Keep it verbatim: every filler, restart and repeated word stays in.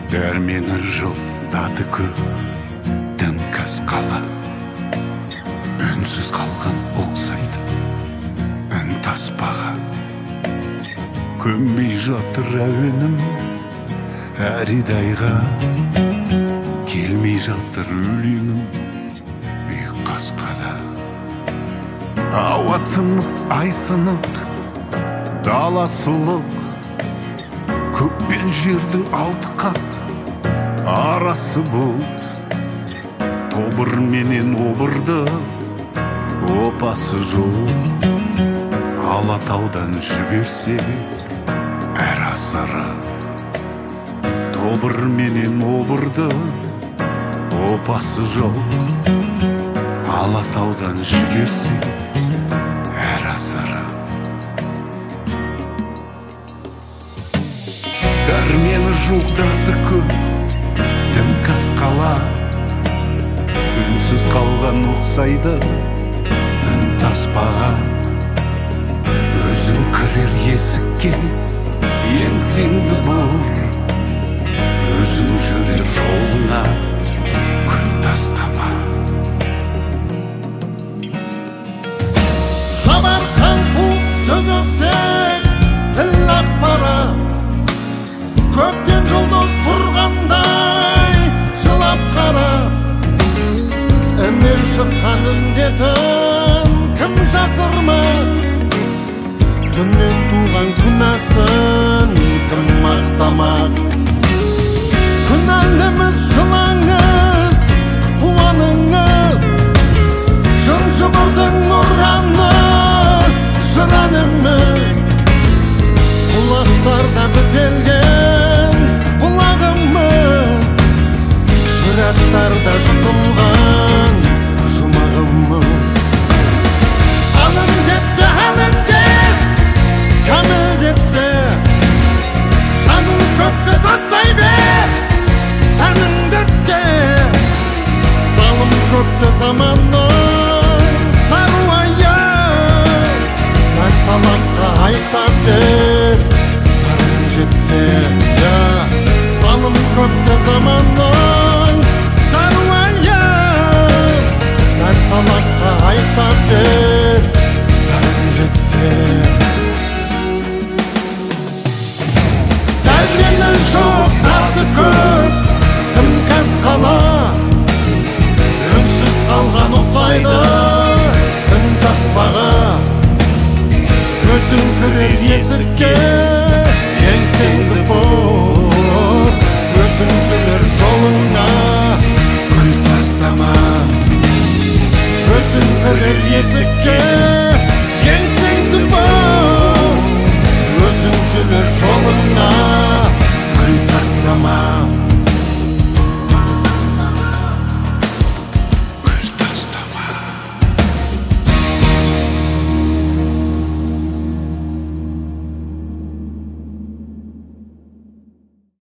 Дәрмені жылдады көп дімкәс қала, үнсіз қалған ұқсайды үн таспаға. Көнбей жатыр әуенім әридайға, келмей жатыр өлеңім ұйқасқада. Ауа тымық ай сынық, дала сұлық, көк пен жердің алты қат арасы бұлт. Тобыр менен обырды опасы жоқ, Алатаудан жіберсе әр асары. Тобыр менен обырды опасы жоқ, Алатаудан жіберсе әр асары. Дәрмені жуғдады көп дімкәс қала, үнсіз қалған ұқсайды үн таспаға. Өзің кірер есікке еңсеңді бұр, өзің жүрер жолыңа күл тастама. Хабар қаңқуып сөз өсек тіл ақпара, көктен жұлдыз тұрғандай жылап қара. Үннен шыққан үндетін кім жасырмақ, түннен туған күнәсін кім мақтамақ. Күнәліміз жылаңыз, қуаныңыз, жыр жұбырдың ұраны жыранымыз. Құлақтарда бітелген бұлағымыз, жүректарда жұтылған жұмағымыз. Алын детпе, алын деп, кәміл детті, жаның көкті тастай бер, тәнің дертте. Залым көпті заманның саруайы, сәт талантқа айта бер, сарың жетсе. Залым көпті заманның саруайы, сәт талантқа айта бер, сарың жетсе. Дәрмені жоқ даты көп дімкәс қала, үнсіз қалған ұқсайды үн таспаға. Өзің кірер есікке еңсеңді бұр, өзің жүрер жолыңа